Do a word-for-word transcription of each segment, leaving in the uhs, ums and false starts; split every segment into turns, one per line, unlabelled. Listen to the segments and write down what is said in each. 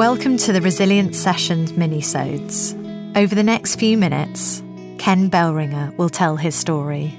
Welcome to the Resilience Sessions minisodes. Over the next few minutes, Ken Bellringer will tell his story.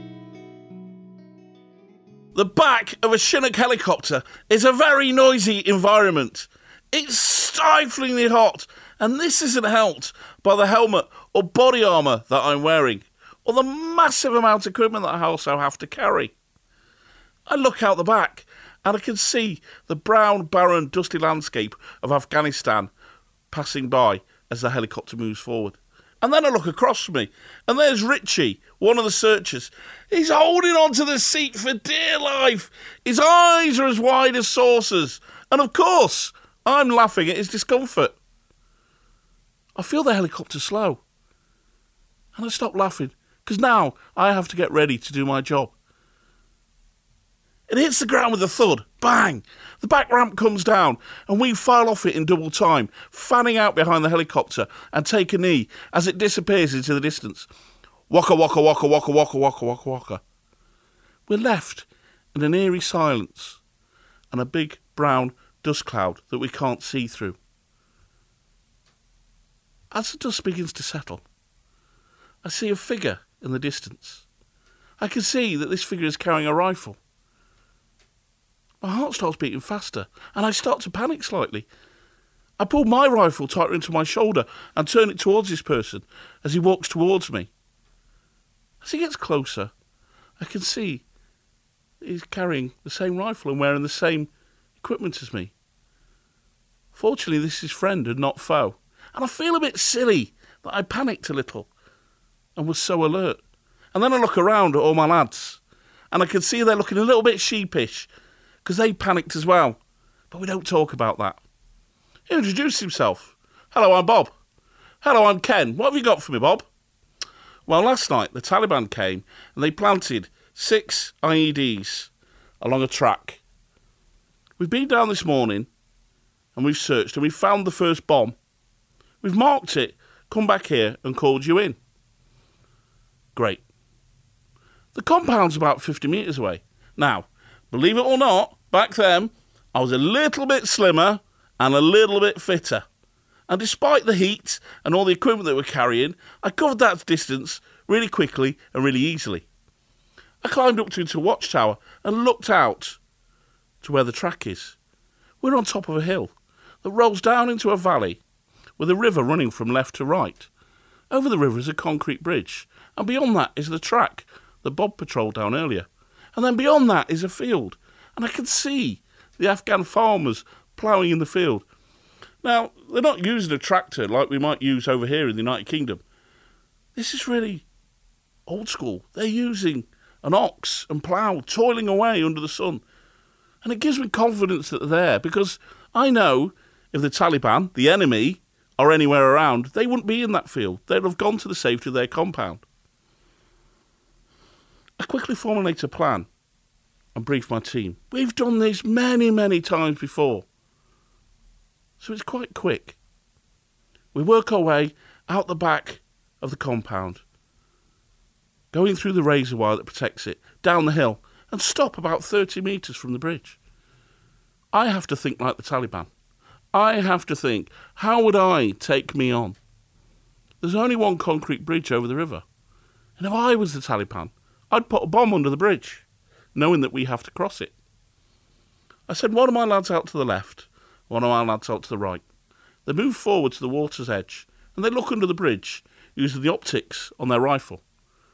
The back of a Chinook helicopter is a very noisy environment. It's stiflingly hot, and this isn't helped by the helmet or body armour that I'm wearing, or the massive amount of equipment that I also have to carry. I look out the back, and I can see the brown, barren, dusty landscape of Afghanistan passing by as the helicopter moves forward. And then I look across from me, and there's Richie, one of the searchers. He's holding onto the seat for dear life. His eyes are as wide as saucers. And of course, I'm laughing at his discomfort. I feel the helicopter slow. And I stop laughing, because now I have to get ready to do my job. It hits the ground with a thud. Bang! The back ramp comes down, and we file off it in double time, fanning out behind the helicopter and take a knee as it disappears into the distance. Waka, waka, waka, waka, waka, waka, waka, waka. We're left in an eerie silence and a big brown dust cloud that we can't see through. As the dust begins to settle, I see a figure in the distance. I can see that this figure is carrying a rifle. My heart starts beating faster, and I start to panic slightly. I pull my rifle tighter into my shoulder and turn it towards this person as he walks towards me. As he gets closer, I can see that he's carrying the same rifle and wearing the same equipment as me. Fortunately, this is his friend and not foe, and I feel a bit silly that I panicked a little and was so alert. And then I look around at all my lads, and I can see they're looking a little bit sheepish, because they panicked as well. But we don't talk about that. He introduced himself. Hello, I'm Bob. Hello, I'm Ken. What have you got for me, Bob? Well, last night the Taliban came and they planted six I E Ds along a track. We've been down this morning and we've searched and we've found the first bomb. We've marked it, come back here and called you in. Great. The compound's about fifty metres away. Now, believe it or not, back then, I was a little bit slimmer and a little bit fitter. And despite the heat and all the equipment that we're carrying, I covered that distance really quickly and really easily. I climbed up to the watchtower and looked out to where the track is. We're on top of a hill that rolls down into a valley with a river running from left to right. Over the river is a concrete bridge, and beyond that is the track that Bob patrolled down earlier. And then beyond that is a field. And I can see the Afghan farmers ploughing in the field. Now, they're not using a tractor like we might use over here in the United Kingdom. This is really old school. They're using an ox and plough, toiling away under the sun. And it gives me confidence that they're there, because I know if the Taliban, the enemy, are anywhere around, they wouldn't be in that field. They'd have gone to the safety of their compound. I quickly formulate a plan and brief my team. We've done this many, many times before. So it's quite quick. We work our way out the back of the compound, going through the razor wire that protects it, down the hill, and stop about thirty metres from the bridge. I have to think like the Taliban. I have to think, how would I take me on? There's only one concrete bridge over the river. And if I was the Taliban, I'd put a bomb under the bridge, knowing that we have to cross it. I sent one of my lads out to the left, one of my lads out to the right. They move forward to the water's edge, and they look under the bridge, using the optics on their rifle.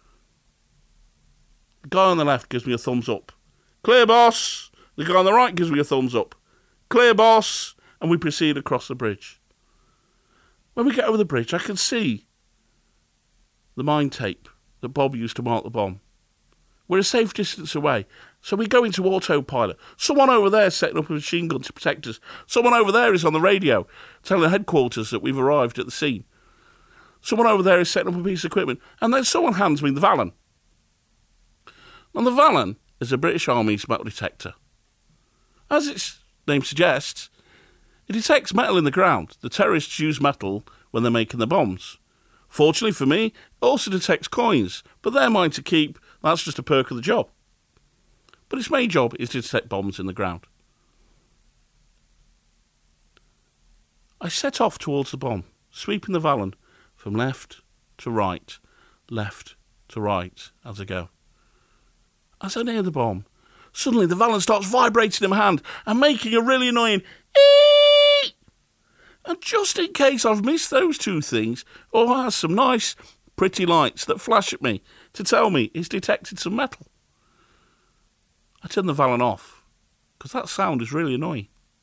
The guy on the left gives me a thumbs up. Clear, boss! The guy on the right gives me a thumbs up. Clear, boss! And we proceed across the bridge. When we get over the bridge, I can see the mine tape that Bob used to mark the bomb. We're a safe distance away, so we go into autopilot. Someone over there is setting up a machine gun to protect us. Someone over there is on the radio telling the headquarters that we've arrived at the scene. Someone over there is setting up a piece of equipment, and then someone hands me the Vallon. And the Vallon is a British Army's metal detector. As its name suggests, it detects metal in the ground. The terrorists use metal when they're making the bombs. Fortunately for me, it also detects coins, but they're mine to keep. That's just a perk of the job. But its main job is to detect bombs in the ground. I I set off towards the bomb, sweeping the Vallon from left to right, left to right as I go. As I near the bomb, suddenly the Vallon starts vibrating in my hand and making a really annoying eeeeee. And just in case I've missed those two things, or has some nice, pretty lights that flash at me to tell me it's detected some metal, I turn the Vallon off, because that sound is really annoying.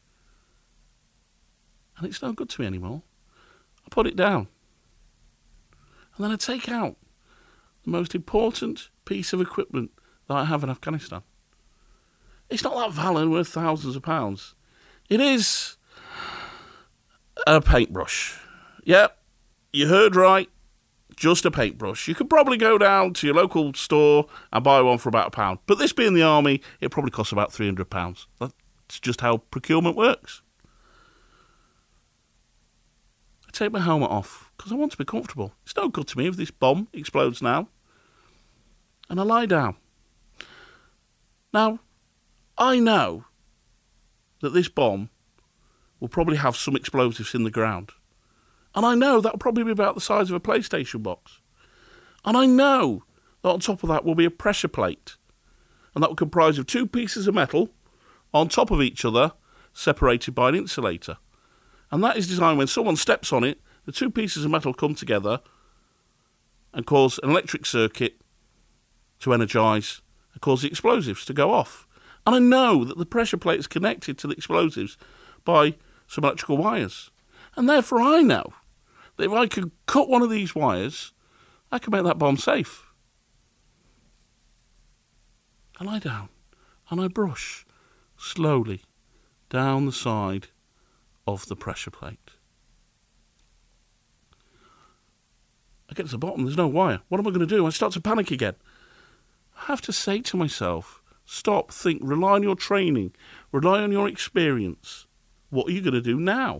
And it's no good to me anymore. I put it down. And then I take out the most important piece of equipment that I have in Afghanistan. It's not that Vallon worth thousands of pounds. It is a paintbrush. Yep, you heard right. Just a paintbrush. You could probably go down to your local store and buy one for about a pound. But this being the army, it probably costs about three hundred pounds. That's just how procurement works. I take my helmet off because I want to be comfortable. It's no good to me if this bomb explodes now. And I lie down. Now, I know that this bomb will probably have some explosives in the ground. And I know that'll probably be about the size of a PlayStation box. And I know that on top of that will be a pressure plate. And that will comprise of two pieces of metal on top of each other, separated by an insulator. And that is designed when someone steps on it, the two pieces of metal come together and cause an electric circuit to energise and cause the explosives to go off. And I know that the pressure plate is connected to the explosives by some electrical wires. And therefore I know that if I could cut one of these wires, I can make that bomb safe. I lie down and I brush slowly down the side of the pressure plate. I get to the bottom, there's no wire. What am I going to do? I start to panic again. I have to say to myself, stop, think, rely on your training, rely on your experience. What are you going to do now?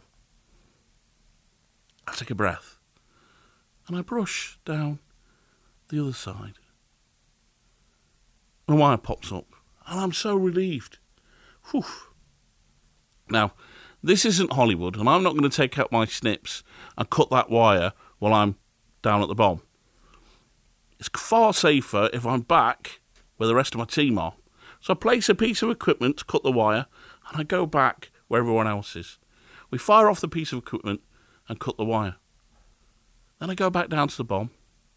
I take a breath and I brush down the other side. And a wire pops up and I'm so relieved. Whew. Now, this isn't Hollywood and I'm not going to take out my snips and cut that wire while I'm down at the bomb. It's far safer if I'm back where the rest of my team are. So I place a piece of equipment to cut the wire and I go back where everyone else is. We fire off the piece of equipment and cut the wire. Then I go back down to the bomb,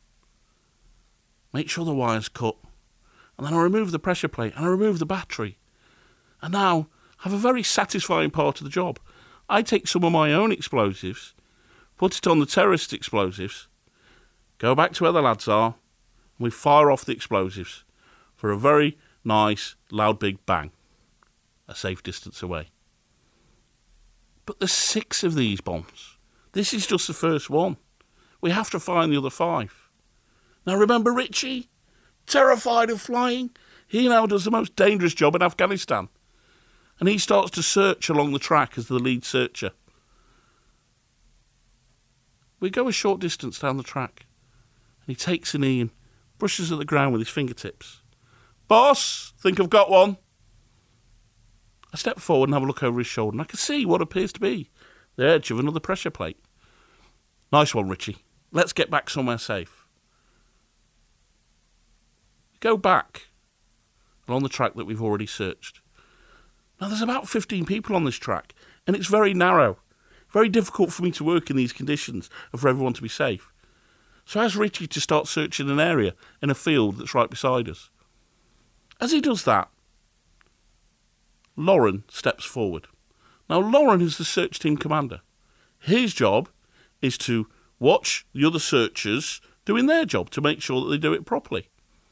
make sure the wire's cut, and then I remove the pressure plate and I remove the battery. And now I have a very satisfying part of the job. I take some of my own explosives, put it on the terrorist explosives, go back to where the lads are, and we fire off the explosives for a very nice, loud, big bang, a safe distance away. But there's six of these bombs. This is just the first one. We have to find the other five. Now remember Richie? Terrified of flying? He now does the most dangerous job in Afghanistan. And he starts to search along the track as the lead searcher. We go a short distance down the track. And he takes a knee and brushes at the ground with his fingertips. Boss, think I've got one. I step forward and have a look over his shoulder, and I can see what appears to be the edge of another pressure plate. Nice one, Richie. Let's get back somewhere safe. We go back along the track that we've already searched. Now, there's about fifteen people on this track, and it's very narrow. Very difficult for me to work in these conditions and for everyone to be safe. So I ask Richie to start searching an area in a field that's right beside us. As he does that, Lauren steps forward. Now, Lauren is the search team commander. His job is to watch the other searchers doing their job to make sure that they do it properly.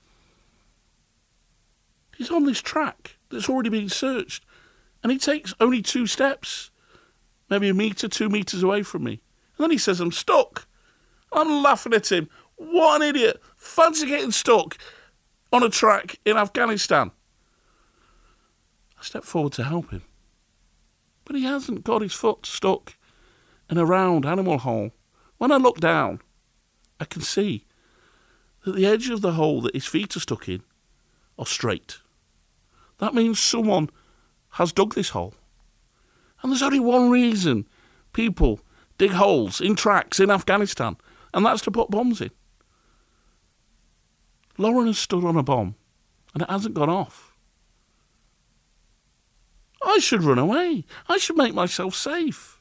He's on this track that's already been searched, and he takes only two steps, maybe a metre, two metres away from me. And then he says, I'm stuck. I'm laughing at him. What an idiot. Fancy getting stuck on a track in Afghanistan. I step forward to help him. But he hasn't got his foot stuck in a round animal hole. When I look down, I can see that the edge of the hole that his feet are stuck in are straight. That means someone has dug this hole. And there's only one reason people dig holes in tracks in Afghanistan, and that's to put bombs in. Lauren has stood on a bomb, and it hasn't gone off. I should run away. I should make myself safe.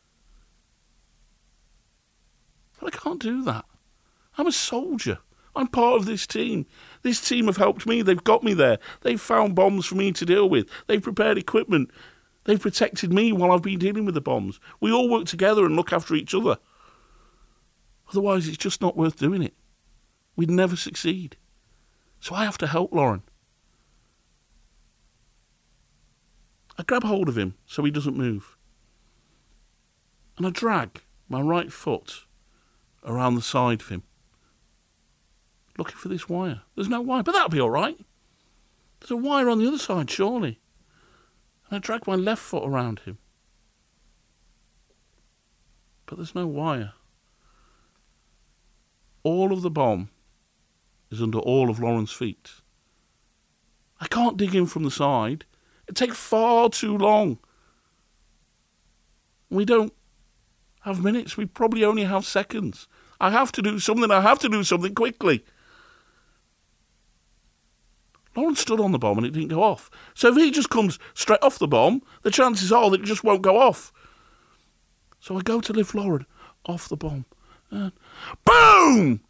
But I can't do that. I'm a soldier. I'm part of this team. This team have helped me. They've got me there. They've found bombs for me to deal with. They've prepared equipment. They've protected me while I've been dealing with the bombs. We all work together and look after each other. Otherwise, it's just not worth doing it. We'd never succeed. So I have to help Lauren. I grab hold of him so he doesn't move. And I drag my right foot around the side of him, looking for this wire. There's no wire, but that'll be all right. There's a wire on the other side, surely. And I drag my left foot around him. But there's no wire. All of the bomb is under all of Lauren's feet. I can't dig in from the side. It takes far too long. We don't have minutes. We probably only have seconds. I have to do something. I have to do something quickly. Lauren stood on the bomb and it didn't go off. So if he just comes straight off the bomb, the chances are that it just won't go off. So I go to lift Lauren off the bomb. And boom!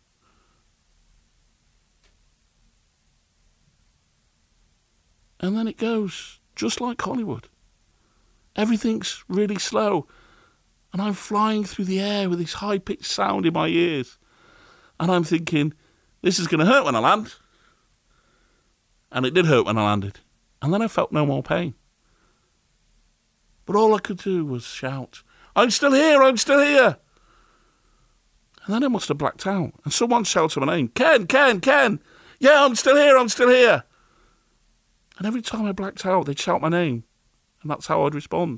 And then it goes, just like Hollywood. Everything's really slow. And I'm flying through the air with this high-pitched sound in my ears. And I'm thinking, this is going to hurt when I land. And it did hurt when I landed. And then I felt no more pain. But all I could do was shout, I'm still here, I'm still here. And then I must have blacked out. And someone shouted my name, Ken, Ken, Ken. Yeah, I'm still here, I'm still here. And every time I blacked out, they'd shout my name. And that's how I'd respond.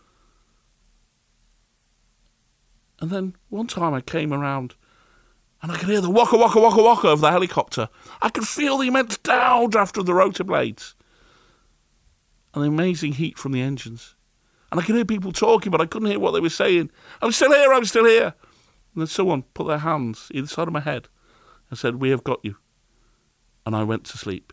And then one time I came around and I could hear the waka, waka, waka, waka of the helicopter. I could feel the immense downdraft of the rotor blades and the amazing heat from the engines. And I could hear people talking, but I couldn't hear what they were saying. I'm still here, I'm still here. And then someone put their hands either side of my head and said, we have got you. And I went to sleep.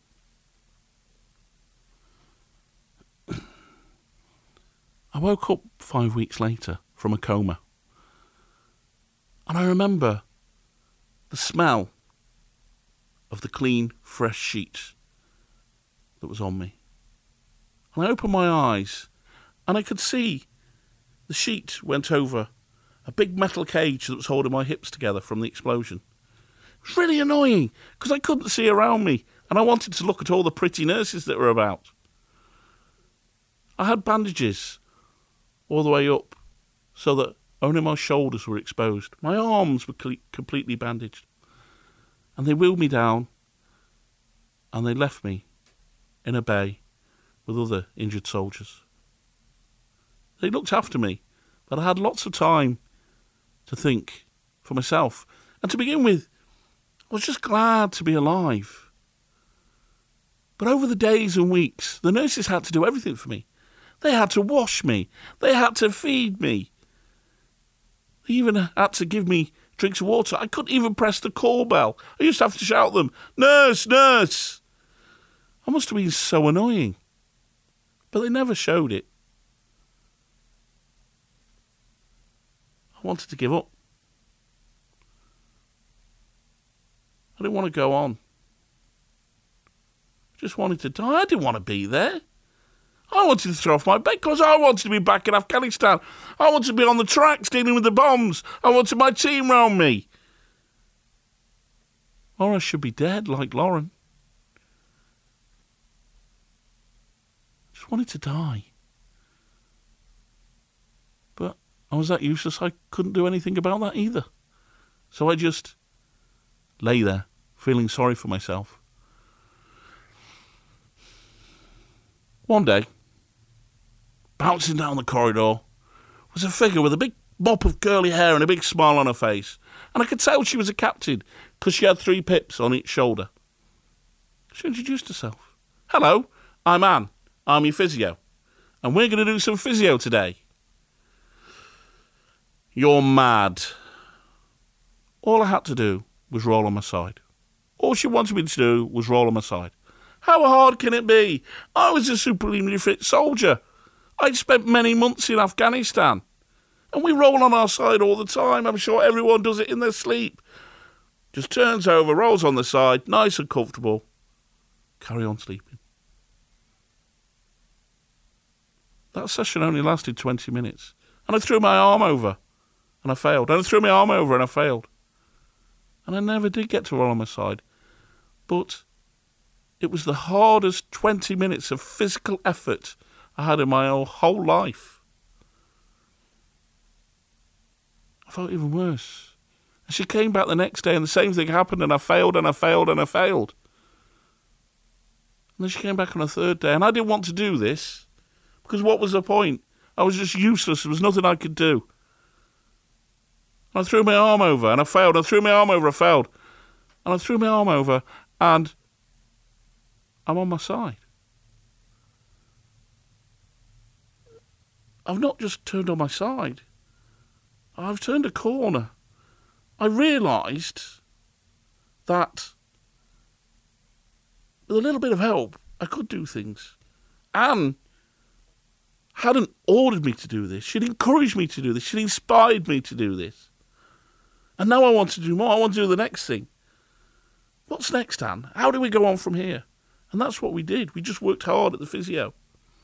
I woke up five weeks later from a coma. And I remember the smell of the clean, fresh sheet that was on me. And I opened my eyes and I could see the sheet went over a big metal cage that was holding my hips together from the explosion. It was really annoying because I couldn't see around me and I wanted to look at all the pretty nurses that were about. I had bandages all the way up so that only my shoulders were exposed. My arms were cle- completely bandaged. And they wheeled me down and they left me in a bay with other injured soldiers. They looked after me, but I had lots of time to think for myself. And to begin with, I was just glad to be alive. But over the days and weeks, the nurses had to do everything for me. They had to wash me. They had to feed me. They even had to give me drinks of water. I couldn't even press the call bell. I used to have to shout them, nurse, nurse. I must have been so annoying. But they never showed it. I wanted to give up. I didn't want to go on. I just wanted to die. I didn't want to be there. I wanted to throw off my bed because I wanted to be back in Afghanistan. I wanted to be on the tracks dealing with the bombs. I wanted my team round me. Or I should be dead like Lauren. I just wanted to die. But I was that useless I couldn't do anything about that either. So I just lay there, feeling sorry for myself. One day, bouncing down the corridor was a figure with a big mop of curly hair and a big smile on her face. And I could tell she was a captain because she had three pips on each shoulder. She introduced herself. Hello, I'm Anne. I'm your physio. And we're going to do some physio today. You're mad. All I had to do was roll on my side. All she wanted me to do was roll on my side. How hard can it be? I was a supremely fit soldier. I'd spent many months in Afghanistan. And we roll on our side all the time. I'm sure everyone does it in their sleep. Just turns over, rolls on the side, nice and comfortable. Carry on sleeping. That session only lasted twenty minutes. And I threw my arm over. And I failed. And I threw my arm over and I failed. And I never did get to roll on my side. But it was the hardest twenty minutes of physical effort I had in my whole life. I felt even worse. And she came back the next day and the same thing happened and I failed and I failed and I failed. And then she came back on a third day and I didn't want to do this because what was the point? I was just useless. There was nothing I could do. And I threw my arm over and I failed. I threw my arm over, I failed. And I threw my arm over and I'm on my side. I've not just turned on my side. I've turned a corner. I realised that with a little bit of help, I could do things. Anne hadn't ordered me to do this. She'd encouraged me to do this. She'd inspired me to do this. And now I want to do more. I want to do the next thing. What's next, Anne? How do we go on from here? And that's what we did. We just worked hard at the physio.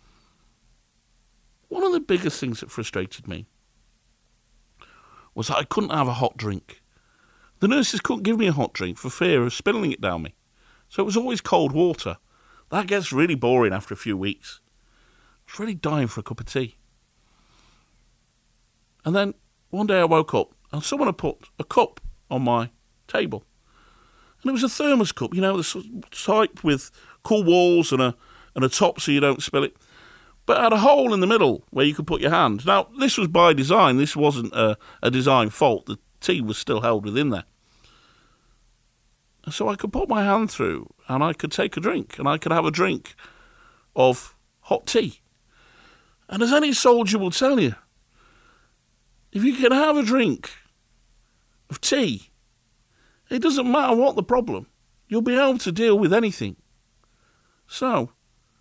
One of the biggest things that frustrated me was that I couldn't have a hot drink. The nurses couldn't give me a hot drink for fear of spilling it down me. So it was always cold water. That gets really boring after a few weeks. I was really dying for a cup of tea. And then one day I woke up and someone had put a cup on my table. And it was a thermos cup, you know, the type with cool walls and a and a top so you don't spill it. But it had a hole in the middle where you could put your hand. Now, this was by design. This wasn't a, a design fault. The tea was still held within there. And so I could put my hand through and I could take a drink. And I could have a drink of hot tea. And as any soldier will tell you, if you can have a drink of tea, it doesn't matter what the problem. You'll be able to deal with anything. So,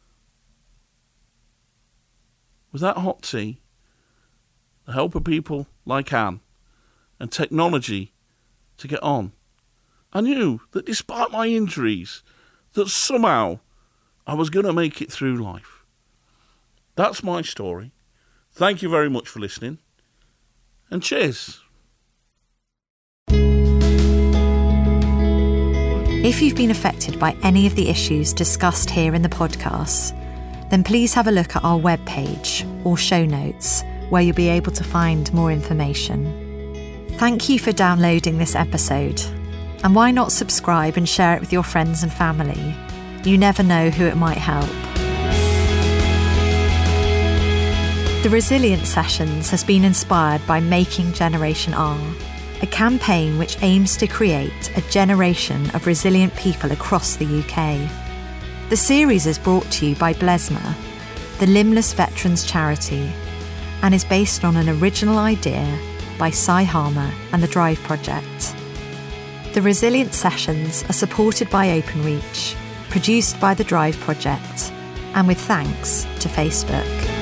with that hot tea, the help of people like Anne, and technology to get on, I knew that despite my injuries, that somehow I was going to make it through life. That's my story. Thank you very much for listening, and cheers.
If you've been affected by any of the issues discussed here in the podcast, then please have a look at our webpage or show notes where you'll be able to find more information. Thank you for downloading this episode. And why not subscribe and share it with your friends and family? You never know who it might help. The Resilience Sessions has been inspired by Making Generation R, a campaign which aims to create a generation of resilient people across the U K. The series is brought to you by Blesma, the Limbless Veterans Charity, and is based on an original idea by Cy Harmer and the Drive Project. The Resilience Sessions are supported by Openreach, produced by the Drive Project, and with thanks to Facebook.